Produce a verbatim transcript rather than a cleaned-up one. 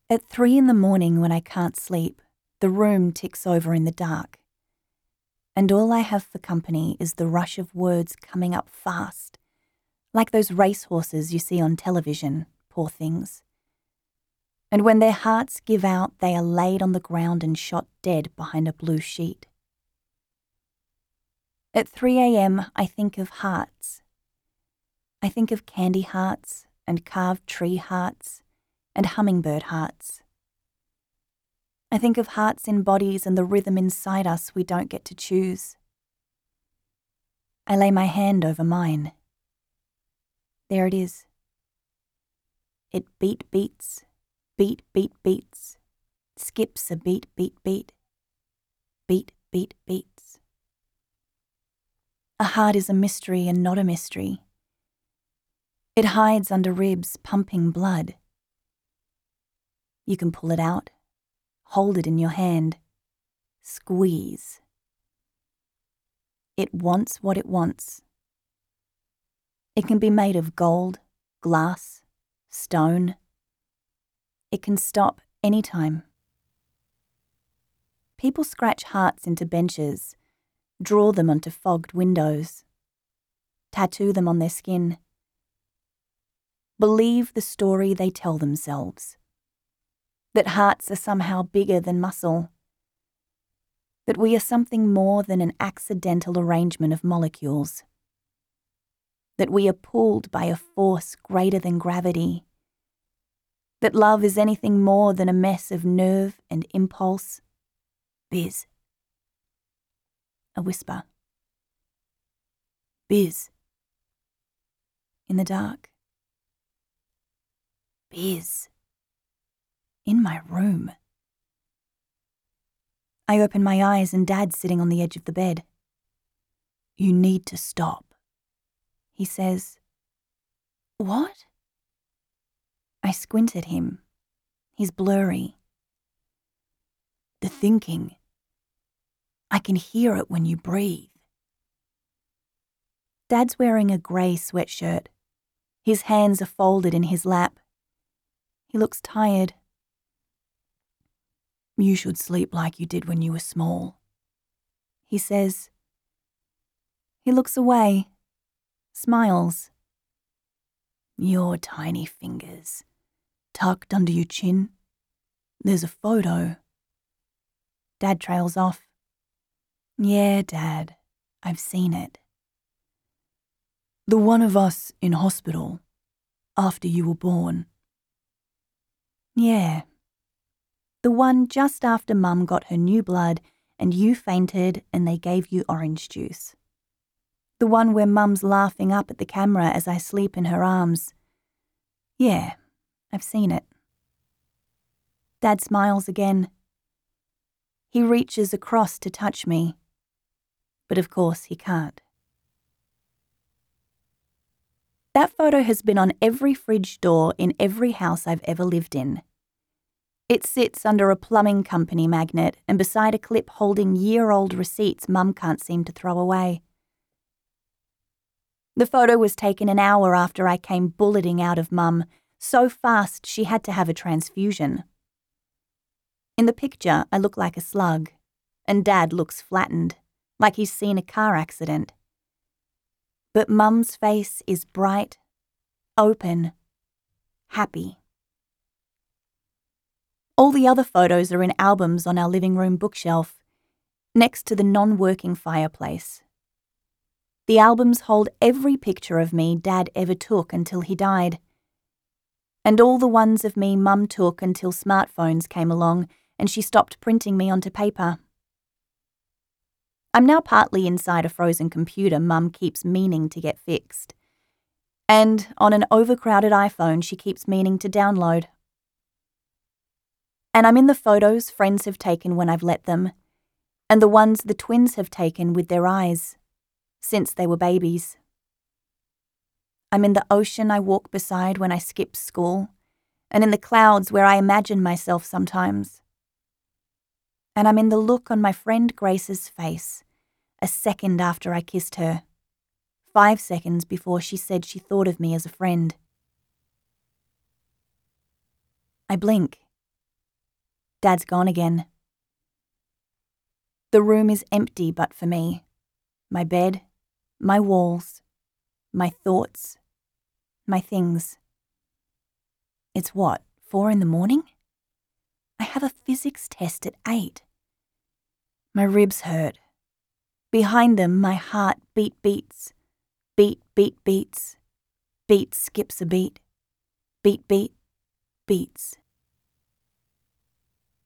At three in the morning when I can't sleep, the room ticks over in the dark. And all I have for company is the rush of words coming up fast, like those racehorses you see on television, poor things. And when their hearts give out, they are laid on the ground and shot dead behind a blue sheet. At three a.m. I think of hearts. I think of candy hearts and carved tree hearts and hummingbird hearts. I think of hearts in bodies and the rhythm inside us we don't get to choose. I lay my hand over mine. There it is. It beat beats, beat beat beats, skips a beat beat beat, beat beat beats. A heart is a mystery and not a mystery. It hides under ribs, pumping blood. You can pull it out, hold it in your hand, squeeze. It wants what it wants. It can be made of gold, glass, stone. It can stop any time. People scratch hearts into benches, draw them onto fogged windows, tattoo them on their skin. Believe the story they tell themselves. That hearts are somehow bigger than muscle. That we are something more than an accidental arrangement of molecules. That we are pulled by a force greater than gravity. That love is anything more than a mess of nerve and impulse. Biz. A whisper. Biz. In the dark. Biz. In my room. I open my eyes and Dad's sitting on the edge of the bed. You need to stop, he says. What? I squint at him. He's blurry. The thinking. I can hear it when you breathe. Dad's wearing a grey sweatshirt. His hands are folded in his lap. He looks tired. You should sleep like you did when you were small, he says. He looks away, smiles. Your tiny fingers, tucked under your chin. There's a photo. Dad trails off. Yeah, Dad, I've seen it. The one of us in hospital, after you were born. Yeah. The one just after Mum got her new blood and you fainted and they gave you orange juice. The one where Mum's laughing up at the camera as I sleep in her arms. Yeah, I've seen it. Dad smiles again. He reaches across to touch me, but of course he can't. That photo has been on every fridge door in every house I've ever lived in. It sits under a plumbing company magnet and beside a clip holding year-old receipts Mum can't seem to throw away. The photo was taken an hour after I came bulleting out of Mum, so fast she had to have a transfusion. In the picture, I look like a slug, and Dad looks flattened, like he's seen a car accident. But Mum's face is bright, open, happy. All the other photos are in albums on our living room bookshelf, next to the non-working fireplace. The albums hold every picture of me Dad ever took until he died, and all the ones of me Mum took until smartphones came along and she stopped printing me onto paper. I'm now partly inside a frozen computer Mum keeps meaning to get fixed, and on an overcrowded iPhone she keeps meaning to download. And I'm in the photos friends have taken when I've let them, and the ones the twins have taken with their eyes, since they were babies. I'm in the ocean I walk beside when I skip school, and in the clouds where I imagine myself sometimes. And I'm in the look on my friend Grace's face, a second after I kissed her, five seconds before she said she thought of me as a friend. I blink. Dad's gone again. The room is empty but for me. My bed, my walls, my thoughts, my things. It's what, four in the morning? I have a physics test at eight. My ribs hurt. Behind them, my heart beat beats. Beat, beat, beats. Beat skips a beat. Beat, beat, beats.